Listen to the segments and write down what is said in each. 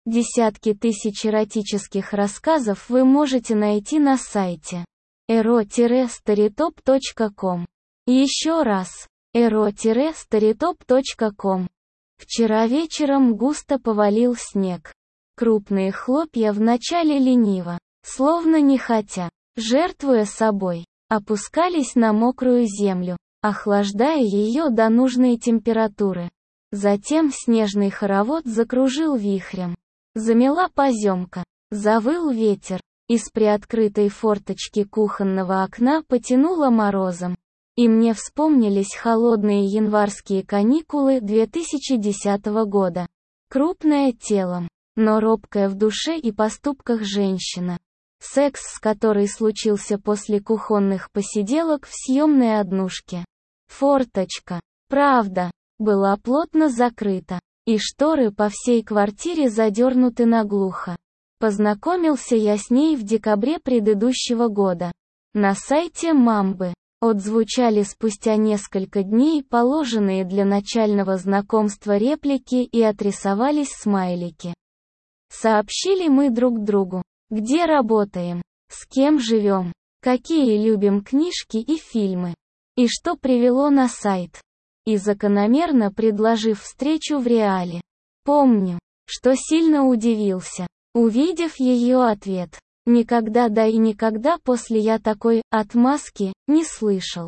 Десятки тысяч эротических рассказов вы можете найти на сайте ero-storytop.com. Еще раз, ero-storytop.com. Вчера вечером густо повалил снег. Крупные хлопья вначале лениво, словно нехотя, жертвуя собой, опускались на мокрую землю, охлаждая ее до нужной температуры. Затем снежный хоровод закружил вихрем. Замела поземка, завыл ветер, из приоткрытой форточки кухонного окна потянуло морозом. И мне вспомнились холодные январские каникулы 2010 года. Крупная телом, но робкая в душе и поступках женщина. Секс, с которой случился после кухонных посиделок в съемной однушке. Форточка, правда, была плотно закрыта, и шторы по всей квартире задернуты наглухо. Познакомился я с ней в декабре предыдущего года. На сайте Мамбы. Отзвучали спустя несколько дней положенные для начального знакомства реплики и отрисовались смайлики. Сообщили мы друг другу, где работаем, с кем живем, какие любим книжки и фильмы, и что привело на сайт. И закономерно предложив встречу в реале. Помню, что сильно удивился, увидев ее ответ. Никогда да и никогда после я такой отмазки не слышал.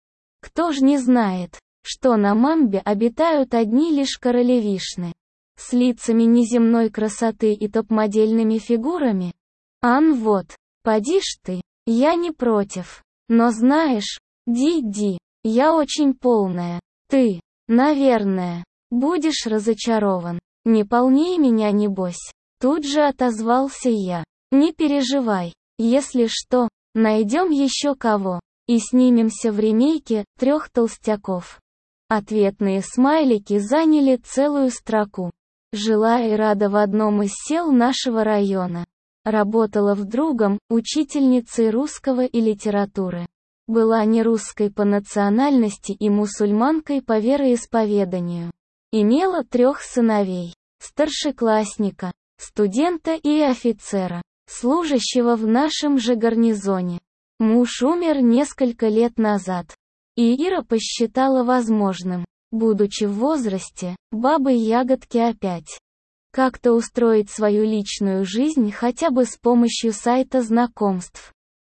Кто ж не знает, что на Мамбе обитают одни лишь королевишны, с лицами неземной красоты и топ-модельными фигурами? Ан вот, поди ж ты, я не против. Но знаешь, Ди, я очень полная. Ты, наверное, будешь разочарован. Не полней меня небось. Тут же отозвался я. Не переживай, если что, найдем еще кого, и снимемся в ремейке «Трех толстяков». Ответные смайлики заняли целую строку. Жила и рада в одном из сел нашего района. Работала в другом, учительницей русского и литературы. Была не русской по национальности и мусульманкой по вероисповеданию. Имела 3 сыновей, старшеклассника, студента и офицера, служащего в нашем же гарнизоне. Муж умер несколько лет назад. И Ира посчитала возможным, будучи в возрасте, бабы-ягодки опять. Как-то устроить свою личную жизнь хотя бы с помощью сайта знакомств.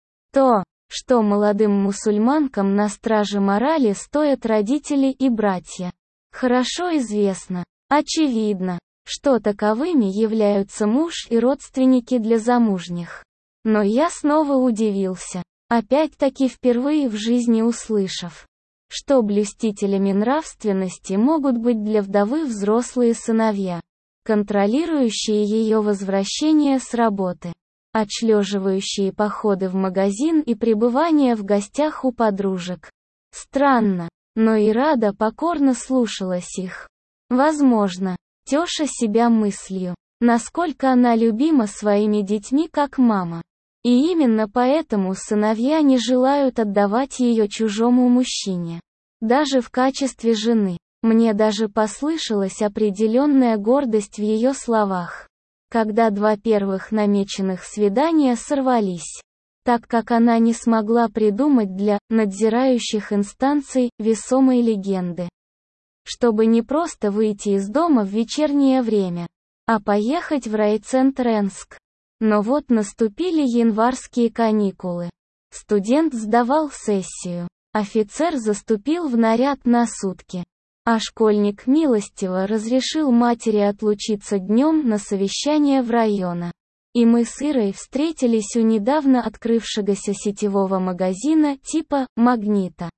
То, что молодым мусульманкам на страже морали стоят родители и братья. Хорошо известно, очевидно, что таковыми являются муж и родственники для замужних. Но я снова удивился, опять-таки впервые в жизни услышав, что блюстителями нравственности могут быть для вдовы взрослые сыновья, контролирующие ее возвращение с работы, отшлеживающие походы в магазин и пребывание в гостях у подружек. Странно, но и Рада покорно слушалась их. Возможно, теша себя мыслью, насколько она любима своими детьми как мама. И именно поэтому сыновья не желают отдавать ее чужому мужчине. Даже в качестве жены. Мне даже послышалась определенная гордость в ее словах. Когда 2 первых намеченных свидания сорвались. Так как она не смогла придумать для надзирающих инстанций весомой легенды. Чтобы не просто выйти из дома в вечернее время, а поехать в райцентр Энск. Но вот наступили январские каникулы. Студент сдавал сессию, офицер заступил в наряд на сутки, а школьник милостиво разрешил матери отлучиться днем на совещание в района. И мы с Ирой встретились у недавно открывшегося сетевого магазина типа «Магнита».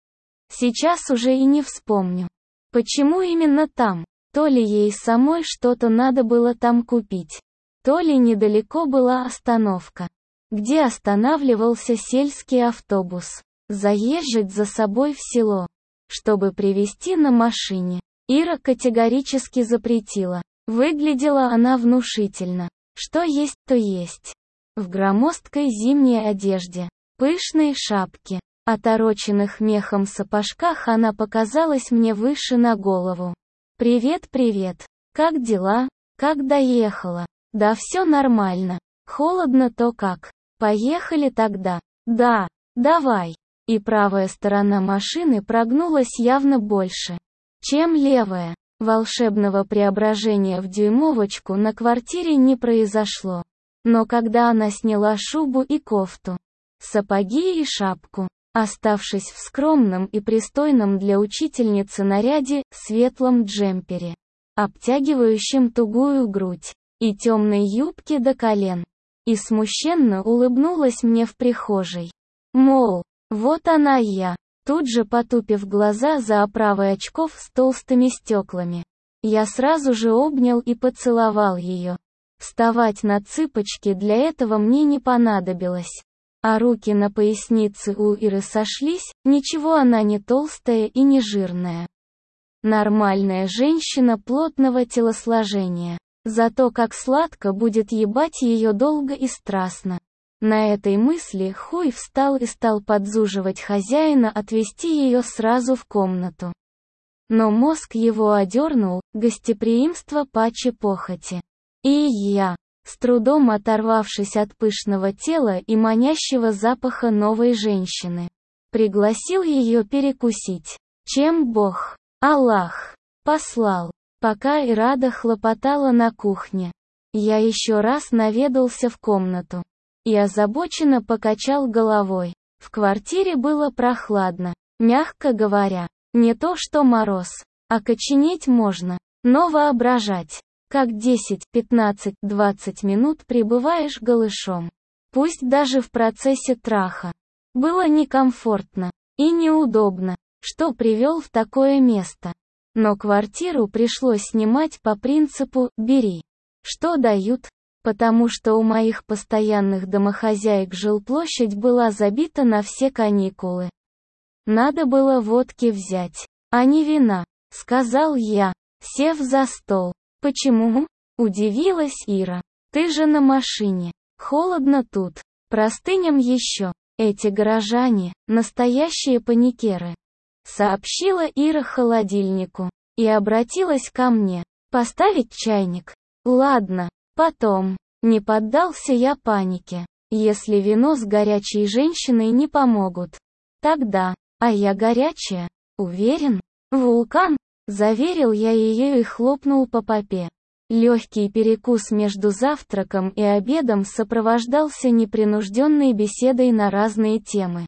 Сейчас уже и не вспомню. Почему именно там? То ли ей самой что-то надо было там купить, то ли недалеко была остановка, где останавливался сельский автобус. Заезжать за собой в село, чтобы привезти на машине, Ира категорически запретила. Выглядела она внушительно. Что есть, то есть. В громоздкой зимней одежде, пышной шапке, отороченных мехом сапожках она показалась мне выше на голову. «Привет, привет. Как дела? Как доехала? Да все нормально. Холодно то как. Поехали тогда. Да, давай. И правая сторона машины прогнулась явно больше, чем левая. Волшебного преображения в дюймовочку на квартире не произошло. Но когда она сняла шубу и кофту, сапоги и шапку, оставшись в скромном и пристойном для учительницы наряде, светлом джемпере, обтягивающем тугую грудь, и темной юбке до колен, и смущенно улыбнулась мне в прихожей. Мол, вот она я. Тут же потупив глаза за оправой очков с толстыми стеклами, я сразу же обнял и поцеловал ее. Вставать на цыпочки для этого мне не понадобилось. А руки на пояснице у Иры сошлись, ничего она не толстая и не жирная. Нормальная женщина плотного телосложения. Зато как сладко будет ебать ее долго и страстно. На этой мысли Хуй встал и стал подзуживать хозяина отвезти ее сразу в комнату. Но мозг его одернул, гостеприимство паче похоти. И я, с трудом оторвавшись от пышного тела и манящего запаха новой женщины, пригласил ее перекусить. Чем Бог, Аллах, послал. Пока Ирада хлопотала на кухне, я еще раз наведался в комнату и озабоченно покачал головой. В квартире было прохладно, мягко говоря, не то что мороз, а коченеть можно, но воображать, как 10, 15, 20 минут пребываешь голышом. Пусть даже в процессе траха. Было некомфортно и неудобно, что привел в такое место. Но квартиру пришлось снимать по принципу «бери, что дают», потому что у моих постоянных домохозяек жилплощадь была забита на все каникулы. Надо было водки взять, а не вина, сказал я, сев за стол. Почему? Удивилась Ира. Ты же на машине. Холодно тут. Простыням еще. Эти горожане, настоящие паникеры. Сообщила Ира холодильнику. И обратилась ко мне. Поставить чайник? Ладно, потом. Не поддался я панике. Если вино с горячей женщиной не помогут. Тогда, а я горячая, уверен? Вулкан? Заверил я ее и хлопнул по попе. Легкий перекус между завтраком и обедом сопровождался непринужденной беседой на разные темы.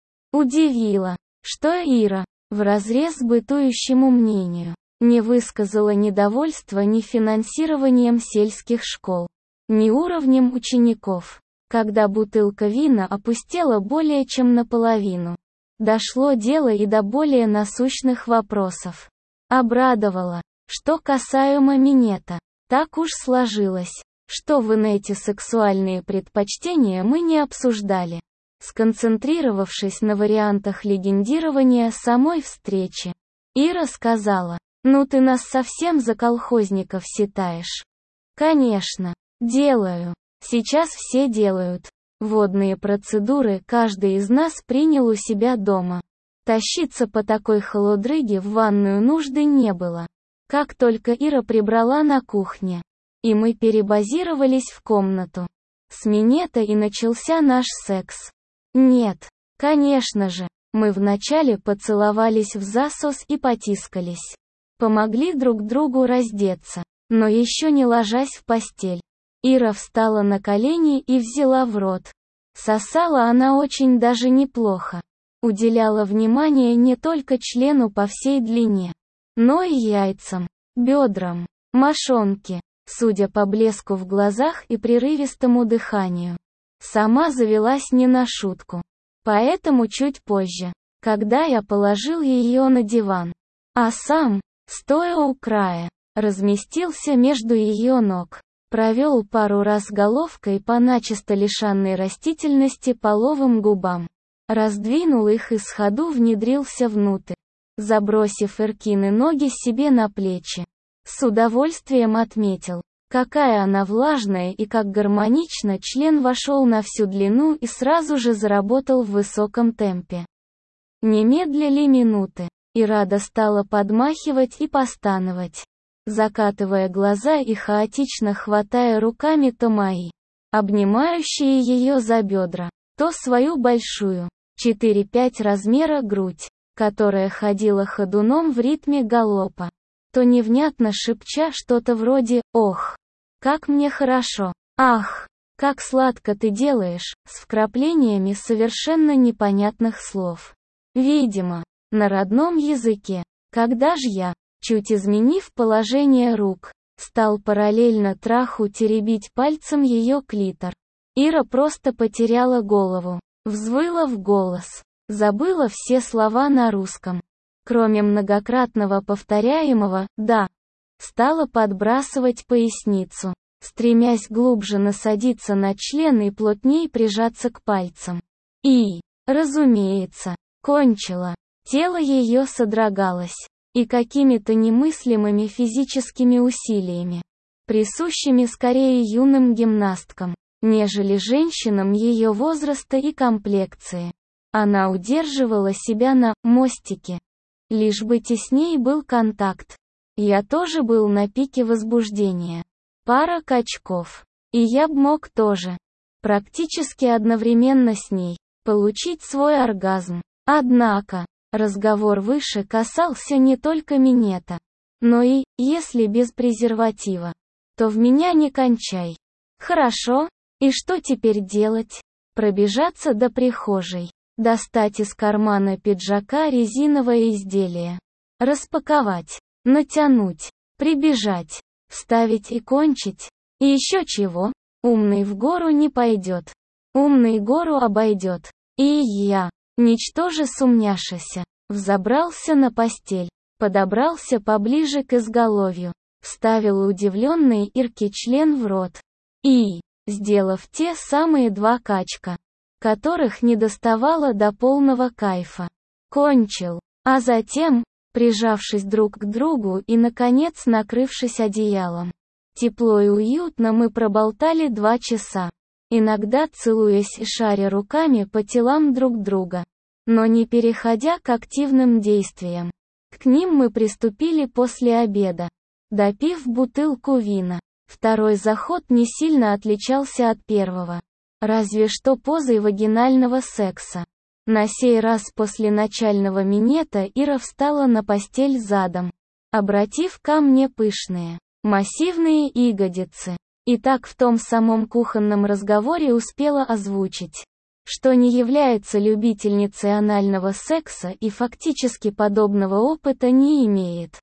Удивило, что Ира, вразрез бытующему мнению, не высказала недовольства ни финансированием сельских школ, ни уровнем учеников. Когда бутылка вина опустела более чем наполовину, дошло дело и до более насущных вопросов. Обрадовало, что касаемо минета, так уж сложилось, что в инете сексуальные предпочтения мы не обсуждали, сконцентрировавшись на вариантах легендирования самой встречи. Ира сказала, ну ты нас совсем за колхозников считаешь. Конечно, делаю, сейчас все делают. Водные процедуры каждый из нас принял у себя дома. Тащиться по такой холодрыге в ванную нужды не было. Как только Ира прибрала на кухне, и мы перебазировались в комнату, с минета и начался наш секс. Нет, конечно же, мы вначале поцеловались в засос и потискались. Помогли друг другу раздеться, но еще не ложась в постель. Ира встала на колени и взяла в рот. Сосала она очень даже неплохо. Уделяла внимание не только члену по всей длине, но и яйцам, бедрам, мошонке, судя по блеску в глазах и прерывистому дыханию. Сама завелась не на шутку. Поэтому чуть позже, когда я положил ее на диван, а сам, стоя у края, разместился между ее ног, провел пару раз головкой по начисто лишенной растительности половым губам, раздвинул их и сходу внедрился внутрь, забросив Иркины ноги себе на плечи. С удовольствием отметил, какая она влажная и как гармонично член вошел на всю длину и сразу же заработал в высоком темпе. Не медлили минуты, и Рада стала подмахивать и постановать. закатывая глаза и хаотично хватая руками то мои, обнимающие ее за бедра, то свою большую, 4-5 размера грудь, которая ходила ходуном в ритме галопа, то невнятно шепча что-то вроде «Ох, как мне хорошо! Ах, как сладко ты делаешь!» с вкраплениями совершенно непонятных слов. Видимо, на родном языке. Когда ж я, чуть изменив положение рук, стал параллельно траху теребить пальцем ее клитор, Ира просто потеряла голову, взвыла в голос, забыла все слова на русском, кроме многократного повторяемого «да», стала подбрасывать поясницу, стремясь глубже насадиться на член и плотней прижаться к пальцам. И, разумеется, кончила. Тело ее содрогалось, и какими-то немыслимыми физическими усилиями, присущими скорее юным гимнасткам, нежели женщинам ее возраста и комплекции. Она удерживала себя на мостике, лишь бы тесней был контакт. Я тоже был на пике возбуждения. Пара качков. И я б мог тоже, практически одновременно с ней, получить свой оргазм. Однако, разговор выше касался не только минета, но и, если без презерватива, то в меня не кончай. Хорошо, и что теперь делать? Пробежаться до прихожей, достать из кармана пиджака резиновое изделие, распаковать, натянуть, прибежать, вставить и кончить. И еще чего? Умный в гору не пойдет. Умный гору обойдет. И я, ничтоже сумняшися, взобрался на постель, подобрался поближе к изголовью, вставил удивленный Ирке член в рот. И, сделав те самые 2 качка, которых не доставало до полного кайфа, кончил. А затем, прижавшись друг к другу и наконец накрывшись одеялом, тепло и уютно мы проболтали 2 часа, иногда целуясь и шаря руками по телам друг друга, но не переходя к активным действиям. К ним мы приступили после обеда, допив бутылку вина. Второй заход не сильно отличался от первого, разве что позой вагинального секса. На сей раз после начального минета Ира встала на постель задом, обратив ко мне пышные, массивные ягодицы. И так в том самом кухонном разговоре успела озвучить, что не является любительницей анального секса и фактически подобного опыта не имеет.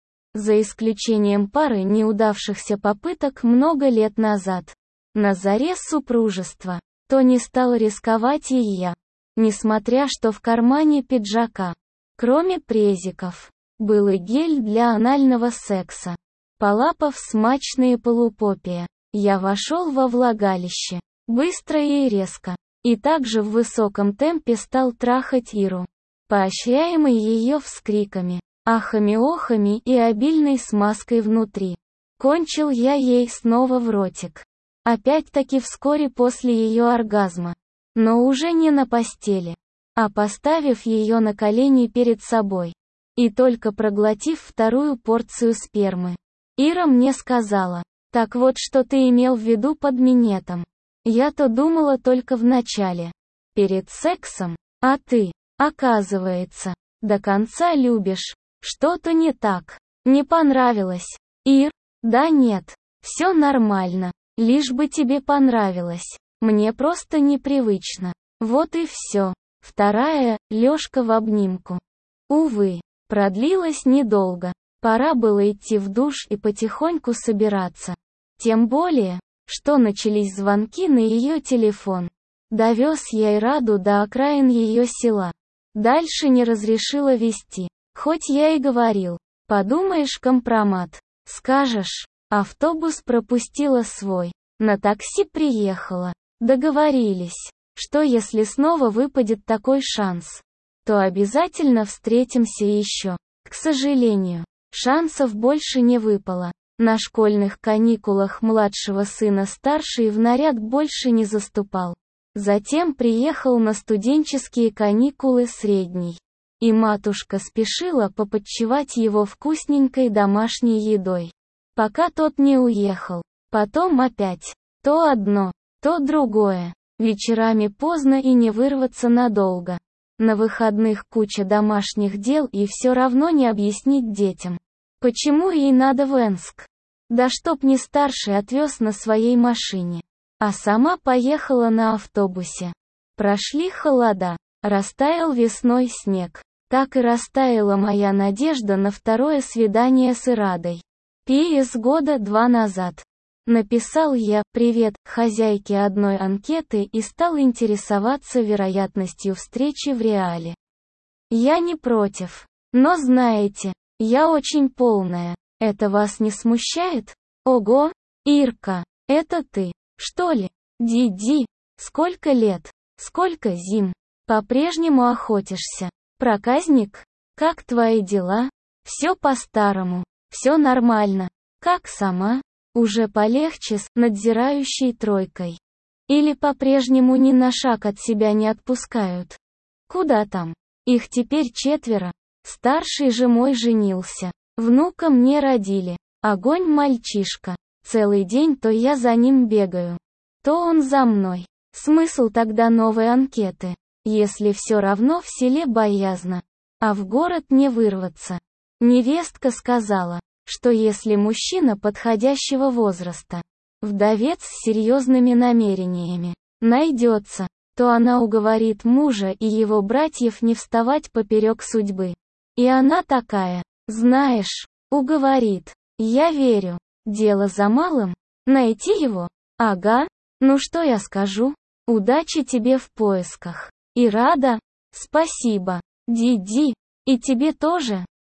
За исключением пары неудавшихся попыток много лет назад, на заре супружества, то не стал рисковать и я, несмотря что в кармане пиджака, кроме презиков, был и гель для анального секса. Полапав смачные полупопия, я вошел во влагалище, быстро и резко, и также в высоком темпе стал трахать Иру, поощряемый ее вскриками, ахами-охами и обильной смазкой внутри. Кончил я ей снова в ротик. Опять-таки вскоре после ее оргазма, но уже не на постели, а поставив ее на колени перед собой, и только проглотив вторую порцию спермы. Ира мне сказала: «Так вот, что ты имел в виду под минетом. Я-то думала только в начале, перед сексом, а ты, оказывается, до конца любишь. Что-то не так. Не понравилось, Ир?» «Да нет, все нормально, лишь бы тебе понравилось. Мне просто непривычно. Вот и все». Вторая, лёжка в обнимку. Увы, продлилась недолго. Пора было идти в душ и потихоньку собираться. Тем более, что начались звонки на ее телефон. Довез я Ираду до окраин ее села. Дальше не разрешила везти. Хоть я и говорил, подумаешь, компромат. Скажешь, автобус пропустила свой. На такси приехала. Договорились, что если снова выпадет такой шанс, то обязательно встретимся еще. К сожалению, шансов больше не выпало. На школьных каникулах младшего сына старший в наряд больше не заступал. Затем приехал на студенческие каникулы средний. И матушка спешила попотчевать его вкусненькой домашней едой, пока тот не уехал. Потом опять. То одно, то другое. Вечерами поздно и не вырваться надолго. На выходных куча домашних дел и все равно не объяснить детям, почему ей надо в Энск. Да чтоб не старший отвез на своей машине, а сама поехала на автобусе. Прошли холода, растаял весной снег. Так и растаяла моя надежда на второе свидание с Ирадой. П.С. года 2 назад. Написал я «Привет» хозяйке одной анкеты и стал интересоваться вероятностью встречи в реале. Я не против. Но знаете, я очень полная. Это вас не смущает? Ого, Ирка, это ты, что ли? Ди-ди, сколько лет, сколько зим. По-прежнему охотишься. Проказник? Как твои дела? Все по-старому, все нормально. Как сама? Уже полегче с надзирающей тройкой. Или по-прежнему ни на шаг от себя не отпускают? Куда там? Их теперь 4. Старший же мой женился. Внука мне родили. Огонь мальчишка. Целый день то я за ним бегаю, то он за мной. Смысл тогда новой анкеты, если все равно в селе боязно, а в город не вырваться? Невестка сказала, что если мужчина подходящего возраста, вдовец с серьезными намерениями, найдется, то она уговорит мужа и его братьев не вставать поперек судьбы. И она такая, знаешь, уговорит. Я верю. Дело за малым. Найти его? Ага. Ну что я скажу? Удачи тебе в поисках. И рада? Спасибо. Ди-ди. И тебе тоже.